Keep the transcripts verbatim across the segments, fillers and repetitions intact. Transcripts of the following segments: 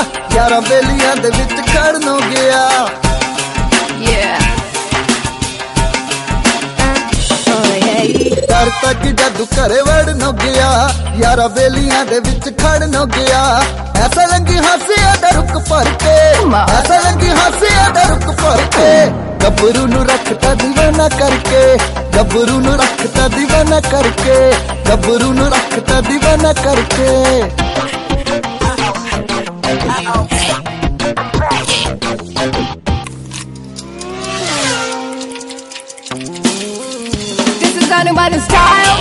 यारा बेलियां दे विच खड़न हो गया। डर तक जदू घरे वड़न हो गया, यारा बेलियां दे विच खड़न हो गया। ऐसा लंगी हासिया दा रुक भर के, ऐसा लंगी हासिया दा रुक भर के। गबरू नू रखता दीवाना करके, गबरू नू रखता दीवाना करके, गबरू नू रखता दीवाना करके। This is anybody's style.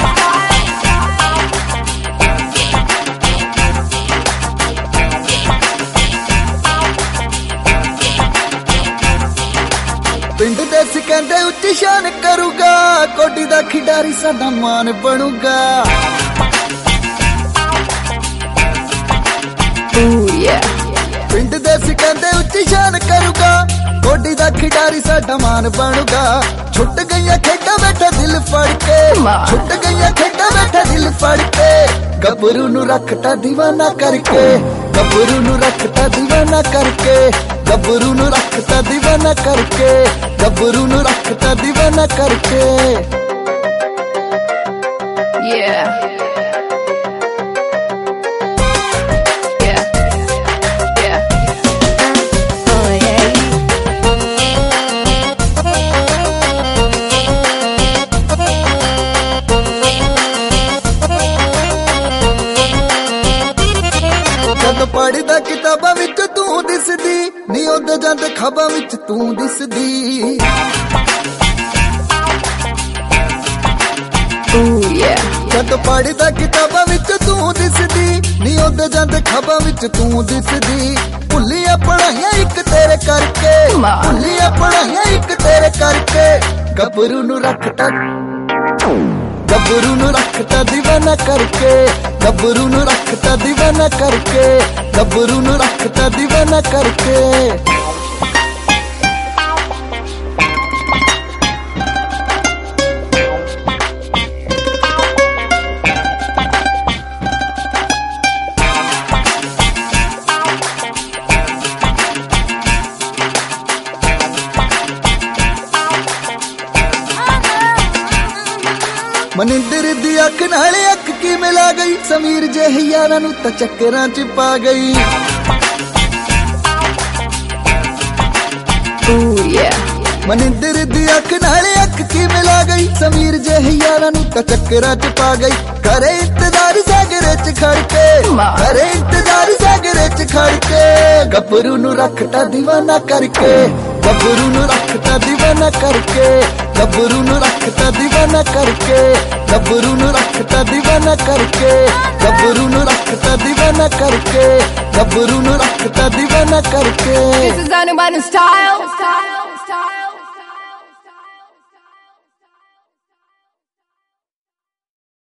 पिंड दे सिकंदे उच्ची शान करूगा, कोडी दा खिडारी साडा मान बनूगा। पिंड दे सिकंदे उच्ची शान करूगा, कोडी दा खिडारी साडा मान बनूगा। छुट गईया खेडा बैठा दिल फड़ के, छुट गईया खेडा बैठा दिल फड़ के। गबरू नू रखता दीवाना करके, गबरू नू रखता दीवाना करके, गबरू नू रखता दीवाना करके, गबरू नू रखता दीवाना करके। Yeah. पढ़दा किताबां विच तू दिसदी, नी ओदे जांदे खाबां विच तू दिसदी। जद पढ़दा किताबां विच तू दिसदी, नी ओदे जांदे खाबां विच तू दिसदी। भुल्लियां पढ़ाइयां इक तेरे करके, भुल्लियां पढ़ाइयां इक तेरे करके। गबरू नू रखता, गबरू नू रखता दीवाना करके, गबरू नू रखता दीवाना करके, गबरू नू रखता दीवाना करके। मनिंदर दी अख नाले अख की मिला गई, समीर जेही यारा नू तां चक्करां च पा गई। मनिंदर दी अख नाले अख की मिला गई, समीर जेही यारा नू तां चक्करां च पा गई। करे इंतजार सागरे च खड़ के, करे इंतजार सागरे च खड़ के। गबरू नू रखता दीवाना करके, गबरू नू रखता दीवाना करके, गबरू नू रखता दीवाना करके, गबरू नू रखता दीवाना करके, गबरू नू रखता दीवाना करके, गबरू नू रखता दीवाना करके। This is anybody's style.